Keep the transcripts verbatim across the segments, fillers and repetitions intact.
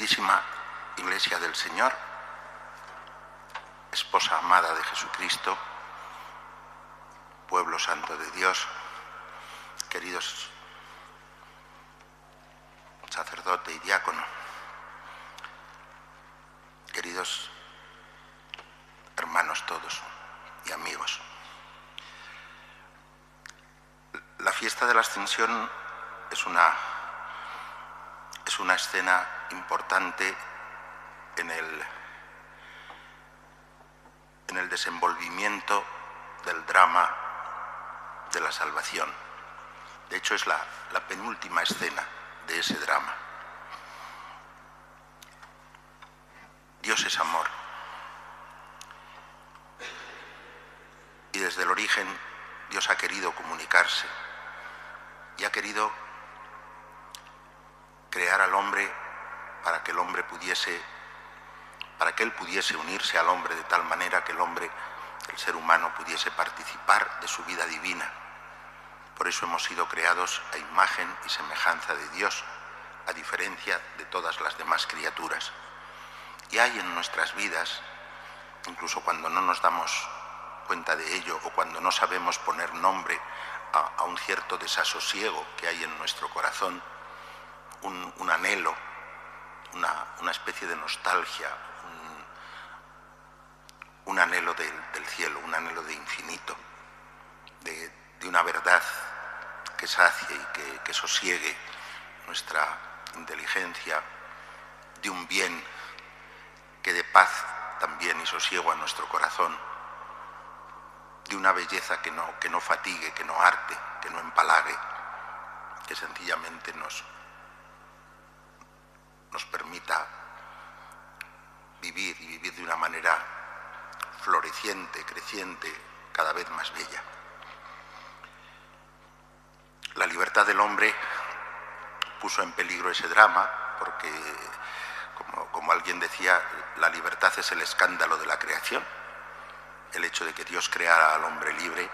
Santísima Iglesia del Señor, esposa amada de Jesucristo, pueblo santo de Dios, queridos sacerdote y diácono, queridos hermanos todos y amigos. La fiesta de la Ascensión es una, es una escena importante en el, en el desenvolvimiento del drama de la salvación. De hecho, es la, la penúltima escena de ese drama. Dios es amor. Y desde el origen Dios ha querido comunicarse y ha querido crear al hombre para que el hombre pudiese, para que él pudiese unirse al hombre de tal manera que el hombre, el ser humano, pudiese participar de su vida divina. Por eso hemos sido creados a imagen y semejanza de Dios, a diferencia de todas las demás criaturas. Y hay en nuestras vidas, incluso cuando no nos damos cuenta de ello o cuando no sabemos poner nombre a, a un cierto desasosiego que hay en nuestro corazón, un, un anhelo, una, una especie de nostalgia, un, un anhelo del, del cielo, un anhelo de infinito, de, de una verdad que sacie y que, que sosiegue nuestra inteligencia, de un bien que dé paz también y sosiego a nuestro corazón, de una belleza que no, que no fatigue, que no harte, que no empalague, que sencillamente nos, nos permita vivir y vivir de una manera floreciente, creciente, cada vez más bella. La libertad del hombre puso en peligro ese drama porque, como, como alguien decía, la libertad es el escándalo de la creación. El hecho de que Dios creara al hombre libre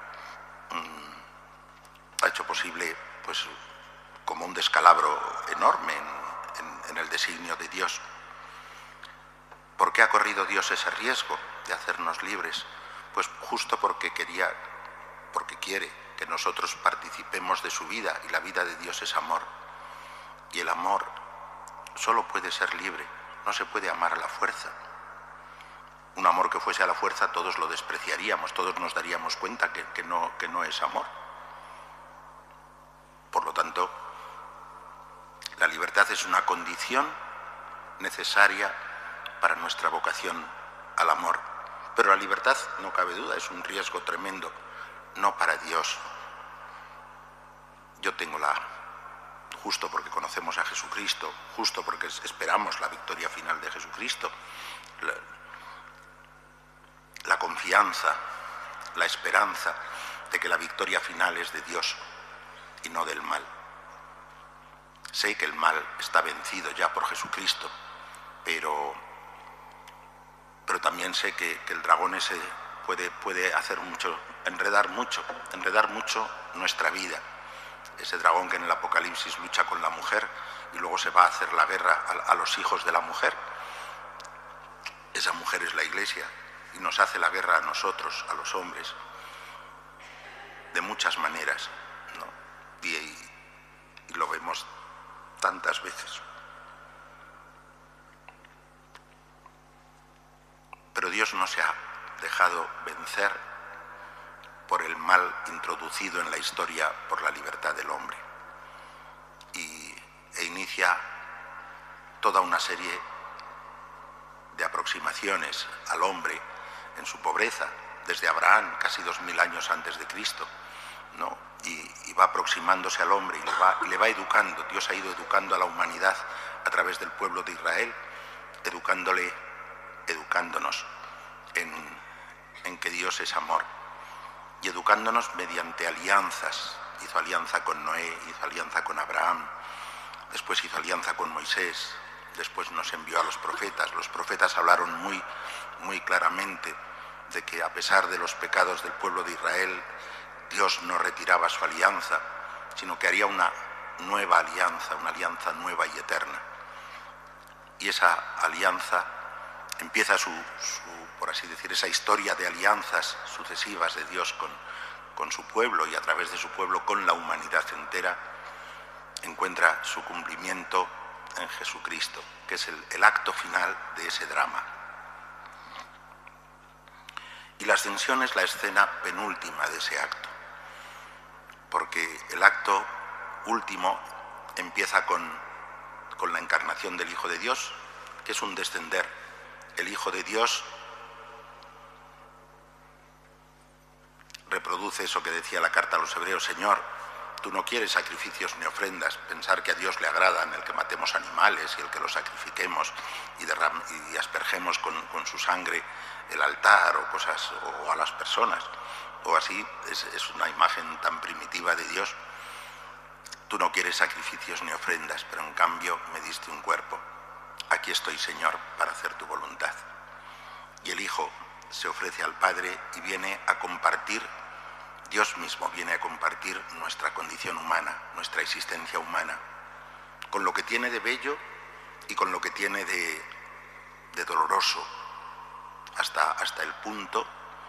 mmm, ha hecho posible, pues, como un descalabro enorme en, en, en el designio de Dios. ¿Por qué ha corrido Dios ese riesgo de hacernos libres? Pues justo porque quería, porque quiere que nosotros participemos de su vida, y la vida de Dios es amor. Y el amor solo puede ser libre, no se puede amar a la fuerza. Un amor que fuese a la fuerza todos lo despreciaríamos, todos nos daríamos cuenta que, que, no, que no es amor. Por lo tanto, la libertad es una condición necesaria para nuestra vocación al amor. Pero la libertad, no cabe duda, es un riesgo tremendo, no para Dios. Yo tengo la, justo porque conocemos a Jesucristo, justo porque esperamos la victoria final de Jesucristo, la, la confianza, la esperanza de que la victoria final es de Dios y no del mal. Sé que el mal está vencido ya por Jesucristo, pero, pero también sé que, que el dragón ese puede, puede hacer mucho, enredar mucho, enredar mucho nuestra vida. Ese dragón que en el Apocalipsis lucha con la mujer y luego se va a hacer la guerra a, a los hijos de la mujer. Esa mujer es la Iglesia y nos hace la guerra a nosotros, a los hombres, de muchas maneras, ¿no? Y, y lo vemos tantas veces. Pero Dios no se ha dejado vencer por el mal introducido en la historia por la libertad del hombre, y, e inicia toda una serie de aproximaciones al hombre en su pobreza, desde Abraham, casi dos mil años antes de Cristo, ¿no? Y, y va aproximándose al hombre y le va, y le va educando. Dios ha ido educando a la humanidad a través del pueblo de Israel, educándole, educándonos en, en que Dios es amor, y educándonos mediante alianzas. Hizo alianza con Noé, hizo alianza con Abraham, después hizo alianza con Moisés, después nos envió a los profetas. Los profetas hablaron muy, muy claramente de que a pesar de los pecados del pueblo de Israel, Dios no retiraba su alianza, sino que haría una nueva alianza, una alianza nueva y eterna. y esa alianza empieza su, su, por así decir, esa historia de alianzas sucesivas de Dios con, con su pueblo y a través de su pueblo con la humanidad entera, encuentra su cumplimiento en Jesucristo, que es el, el acto final de ese drama. Y la ascensión es la escena penúltima de ese acto, porque el acto último empieza con, con la encarnación del Hijo de Dios, que es un descender. El Hijo de Dios reproduce eso que decía la carta a los hebreos: Señor, tú no quieres sacrificios ni ofrendas. Pensar que a Dios le agrada en el que matemos animales y el que los sacrifiquemos y, derram y aspergemos con, con su sangre el altar o cosas, o a las personas, o así, es, es una imagen tan primitiva de Dios. Tú no quieres sacrificios ni ofrendas, pero en cambio me diste un cuerpo. Aquí estoy, Señor, para hacer tu voluntad. Y el Hijo se ofrece al Padre y viene a compartir, Dios mismo viene a compartir nuestra condición humana, nuestra existencia humana, con lo que tiene de bello y con lo que tiene de, de doloroso, hasta, hasta el punto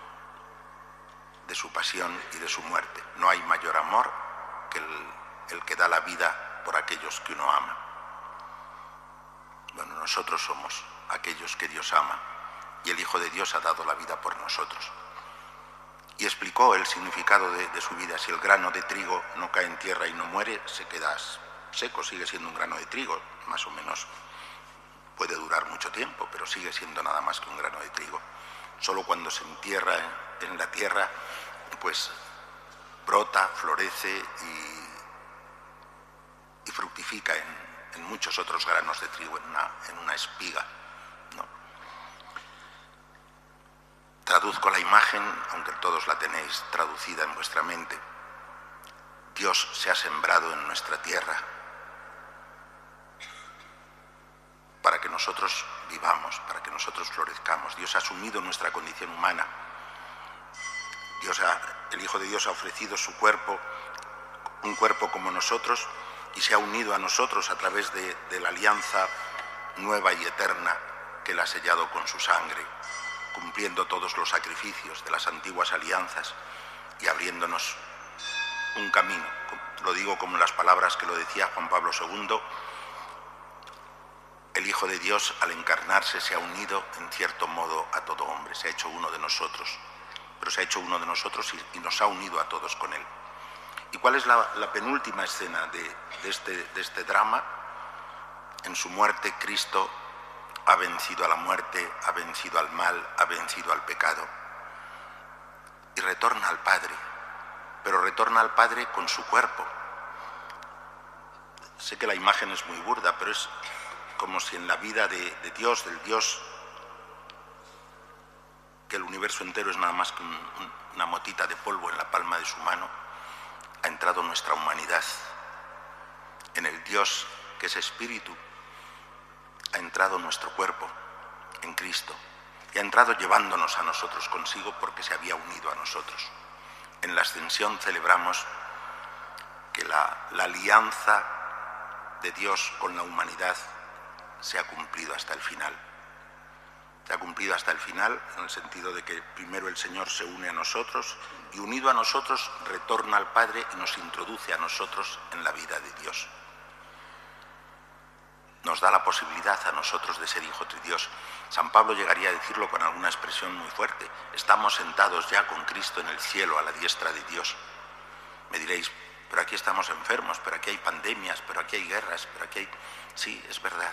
de su pasión y de su muerte. No hay mayor amor que el, el que da la vida por aquellos que uno ama. Bueno, nosotros somos aquellos que Dios ama y el Hijo de Dios ha dado la vida por nosotros. Y explicó el significado de, de su vida. Si el grano de trigo no cae en tierra y no muere, se queda seco, sigue siendo un grano de trigo, más o menos puede durar mucho tiempo, pero sigue siendo nada más que un grano de trigo. Solo cuando se entierra en, en la tierra, pues brota, florece y, y fructifica en, en muchos otros granos de trigo, en una, en una espiga, ¿no? Traduzco la imagen, aunque todos la tenéis traducida en vuestra mente. Dios se ha sembrado en nuestra tierra para que nosotros vivamos, para que nosotros florezcamos. Dios ha asumido nuestra condición humana. Dios ha, el Hijo de Dios ha ofrecido su cuerpo, un cuerpo como nosotros, y se ha unido a nosotros a través de, de la alianza nueva y eterna que Él ha sellado con su sangre, cumpliendo todos los sacrificios de las antiguas alianzas y abriéndonos un camino. Lo digo como las palabras que lo decía Juan Pablo segundo, el Hijo de Dios al encarnarse se ha unido en cierto modo a todo hombre, se ha hecho uno de nosotros, pero se ha hecho uno de nosotros y, y nos ha unido a todos con Él. ¿Y cuál es la, la penúltima escena de, de, este, de este drama? En su muerte Cristo ha vencido a la muerte, ha vencido al mal, ha vencido al pecado y retorna al Padre, pero retorna al Padre con su cuerpo. Sé que la imagen es muy burda, pero es como si en la vida de, de Dios, del Dios, que el universo entero es nada más que un, un, una motita de polvo en la palma de su mano, ha entrado nuestra humanidad. En el Dios que es espíritu ha entrado nuestro cuerpo en Cristo y ha entrado llevándonos a nosotros consigo porque se había unido a nosotros. En la ascensión celebramos que la, la alianza de Dios con la humanidad se ha cumplido hasta el final. Se ha cumplido hasta el final en el sentido de que primero el Señor se une a nosotros y unido a nosotros retorna al Padre y nos introduce a nosotros en la vida de Dios. Nos da la posibilidad a nosotros de ser hijos de Dios. San Pablo llegaría a decirlo con alguna expresión muy fuerte: estamos sentados ya con Cristo en el cielo a la diestra de Dios. Me diréis, pero aquí estamos enfermos, pero aquí hay pandemias, pero aquí hay guerras, pero aquí hay... Sí, es verdad.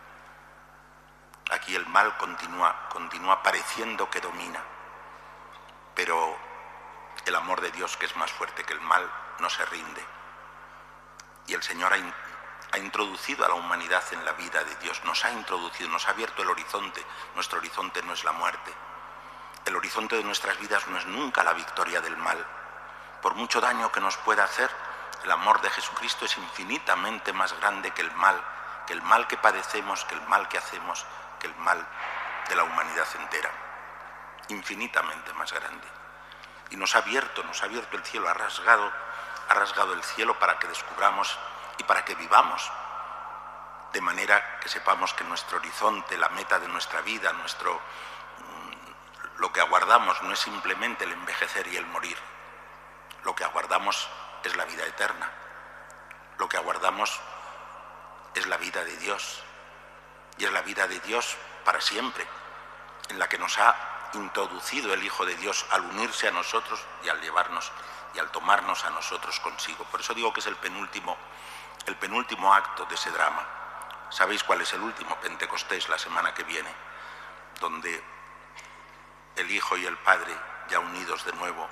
Aquí el mal continúa, continúa pareciendo que domina, pero el amor de Dios, que es más fuerte que el mal, no se rinde. Y el Señor ha, in, ha introducido a la humanidad en la vida de Dios, nos ha introducido, nos ha abierto el horizonte. Nuestro horizonte no es la muerte. El horizonte de nuestras vidas no es nunca la victoria del mal. Por mucho daño que nos pueda hacer, el amor de Jesucristo es infinitamente más grande que el mal, que el mal que padecemos, que el mal que hacemos, que el mal de la humanidad entera, infinitamente más grande. Y nos ha abierto, nos ha abierto el cielo, ha rasgado, ha rasgado el cielo para que descubramos y para que vivamos de manera que sepamos que nuestro horizonte, la meta de nuestra vida, nuestro, lo que aguardamos no es simplemente el envejecer y el morir. Lo que aguardamos es la vida eterna. Lo que aguardamos es la vida de Dios. Y es la vida de Dios para siempre, en la que nos ha introducido el Hijo de Dios al unirse a nosotros y al llevarnos y al tomarnos a nosotros consigo. Por eso digo que es el penúltimo, el penúltimo acto de ese drama. ¿Sabéis cuál es el último? Pentecostés, la semana que viene, donde el Hijo y el Padre, ya unidos de nuevo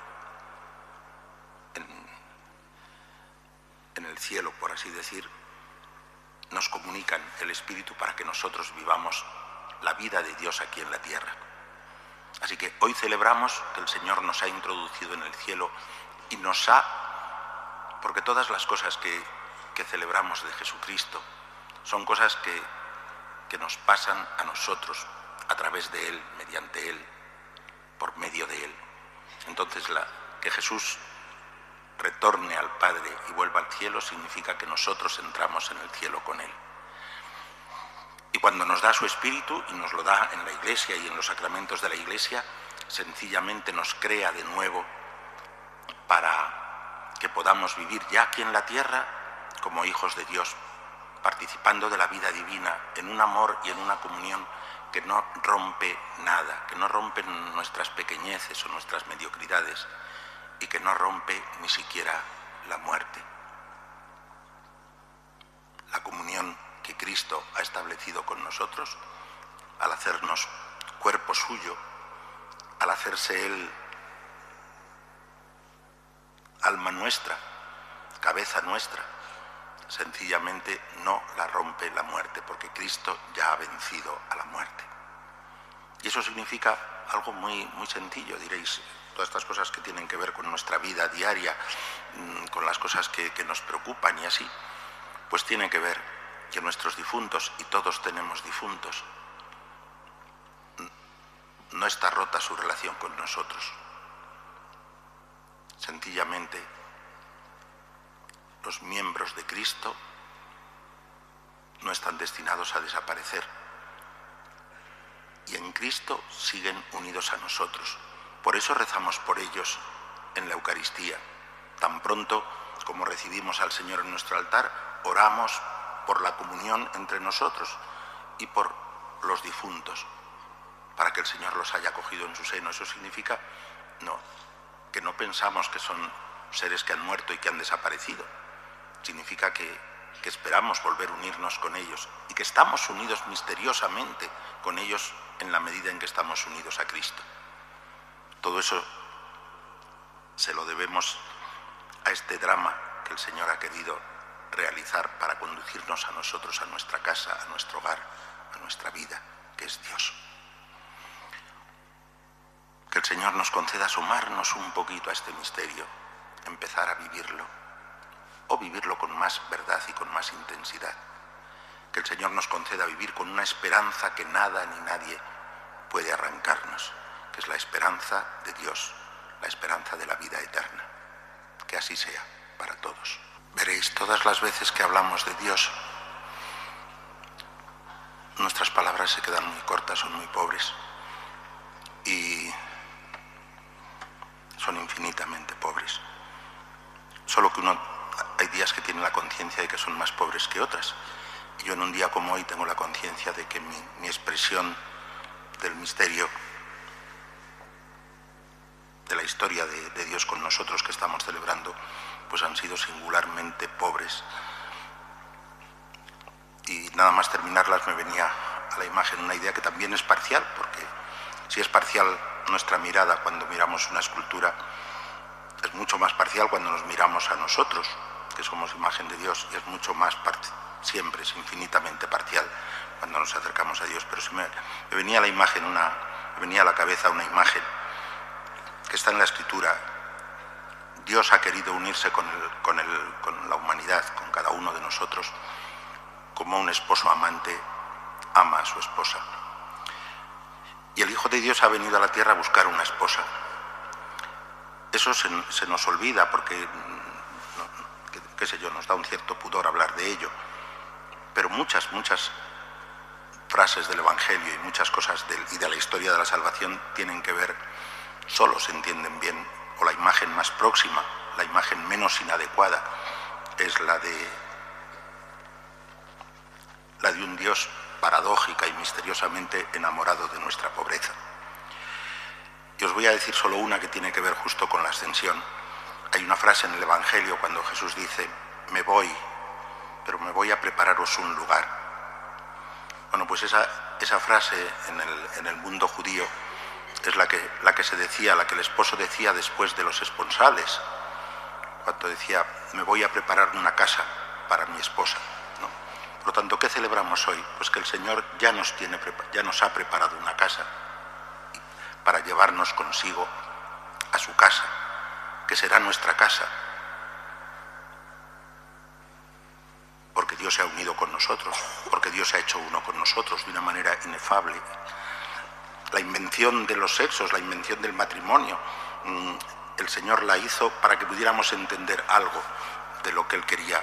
en, en el cielo, por así decir, nos comunican el Espíritu para que nosotros vivamos la vida de Dios aquí en la tierra. Así que hoy celebramos que el Señor nos ha introducido en el cielo y nos ha, porque todas las cosas que, que celebramos de Jesucristo son cosas que, que nos pasan a nosotros a través de Él, mediante Él, por medio de Él. Entonces, la, que Jesús retorne al Padre y vuelva al cielo significa que nosotros entramos en el cielo con Él. Y cuando nos da su Espíritu, y nos lo da en la Iglesia y en los sacramentos de la Iglesia, sencillamente nos crea de nuevo para que podamos vivir ya aquí en la tierra como hijos de Dios, participando de la vida divina en un amor y en una comunión que no rompe nada, que no rompe nuestras pequeñeces o nuestras mediocridades y que no rompe ni siquiera la muerte. La comunión que Cristo ha establecido con nosotros, al hacernos cuerpo suyo, al hacerse Él alma nuestra, cabeza nuestra, sencillamente no la rompe la muerte, porque Cristo ya ha vencido a la muerte. Y eso significa algo muy, muy sencillo, diréis, todas estas cosas que tienen que ver con nuestra vida diaria, con las cosas que, que nos preocupan y así, pues tiene que ver que nuestros difuntos, y todos tenemos difuntos, no está rota su relación con nosotros. Sencillamente, los miembros de Cristo no están destinados a desaparecer y en Cristo siguen unidos a nosotros. Por eso rezamos por ellos en la Eucaristía. Tan pronto como recibimos al Señor en nuestro altar, oramos por la comunión entre nosotros y por los difuntos, para que el Señor los haya acogido en su seno. Eso significa no, que no pensamos que son seres que han muerto y que han desaparecido. Significa que, que esperamos volver a unirnos con ellos y que estamos unidos misteriosamente con ellos en la medida en que estamos unidos a Cristo. Todo eso se lo debemos a este drama que el Señor ha querido realizar para conducirnos a nosotros, a nuestra casa, a nuestro hogar, a nuestra vida, que es Dios. Que el Señor nos conceda asomarnos un poquito a este misterio, empezar a vivirlo, o vivirlo con más verdad y con más intensidad. Que el Señor nos conceda vivir con una esperanza que nada ni nadie puede arrancarnos, que es la esperanza de Dios, la esperanza de la vida eterna. Que así sea para todos. Veréis, todas las veces que hablamos de Dios, nuestras palabras se quedan muy cortas, son muy pobres y son infinitamente pobres. Solo que uno, hay días que tiene la conciencia de que son más pobres que otras. Y yo en un día como hoy tengo la conciencia de que mi, mi expresión del misterio de la historia de, de Dios con nosotros que estamos celebrando, pues han sido singularmente pobres. Y nada más terminarlas me venía a la imagen una idea que también es parcial, porque si es parcial nuestra mirada cuando miramos una escultura, es mucho más parcial cuando nos miramos a nosotros, que somos imagen de Dios, y es mucho más parcial, siempre es infinitamente parcial cuando nos acercamos a Dios. Pero si me, me venía a la imagen una, me venía a la cabeza una imagen que está en la Escritura. Dios ha querido unirse con, el, con, el, con la humanidad, con cada uno de nosotros, como un esposo amante ama a su esposa. Y el Hijo de Dios ha venido a la tierra a buscar una esposa. Eso se, se nos olvida porque, no, qué, qué sé yo, nos da un cierto pudor hablar de ello. pero muchas, muchas frases del Evangelio y muchas cosas del, y de la historia de la salvación tienen que ver, solo se entienden bien, o la imagen más próxima, la imagen menos inadecuada, es la de, la de un Dios paradójica y misteriosamente enamorado de nuestra pobreza. Y os voy a decir solo una que tiene que ver justo con la ascensión. Hay una frase en el Evangelio cuando Jesús dice: me voy, pero me voy a prepararos un lugar. Bueno, pues esa, esa frase en el, en el mundo judío es la que, la que se decía, la que el esposo decía después de los esponsales, cuando decía: me voy a preparar una casa para mi esposa, ¿no? Por lo tanto, ¿qué celebramos hoy? Pues que el Señor ya nos, tiene, ya nos ha preparado una casa para llevarnos consigo a su casa, que será nuestra casa, porque Dios se ha unido con nosotros, porque Dios se ha hecho uno con nosotros de una manera inefable. La invención de los sexos, la invención del matrimonio, el Señor la hizo para que pudiéramos entender algo de lo que Él quería,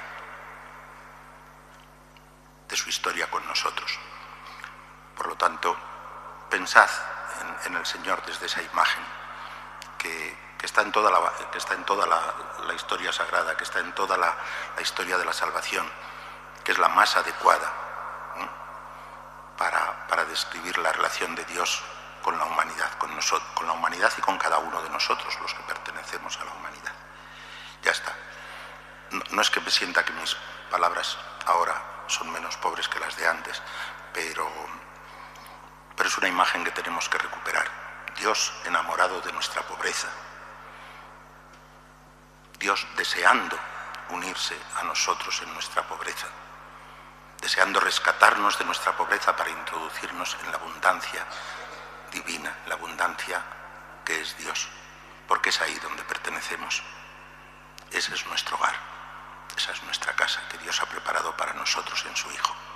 de su historia con nosotros. Por lo tanto, pensad en, en el Señor desde esa imagen que, que está en toda, la, que está en toda la, la historia sagrada, que está en toda la, la historia de la salvación, que es la más adecuada, ¿no? para, para describir la relación de Dios con la humanidad, con, nosotros, con la humanidad y con cada uno de nosotros, los que pertenecemos a la humanidad. Ya está. No, no es que me sienta que mis palabras ahora son menos pobres que las de antes, pero, pero es una imagen que tenemos que recuperar. Dios enamorado de nuestra pobreza. Dios deseando unirse a nosotros en nuestra pobreza, deseando rescatarnos de nuestra pobreza para introducirnos en la abundancia divina, la abundancia que es Dios, porque es ahí donde pertenecemos. Ese es nuestro hogar, esa es nuestra casa que Dios ha preparado para nosotros en su Hijo.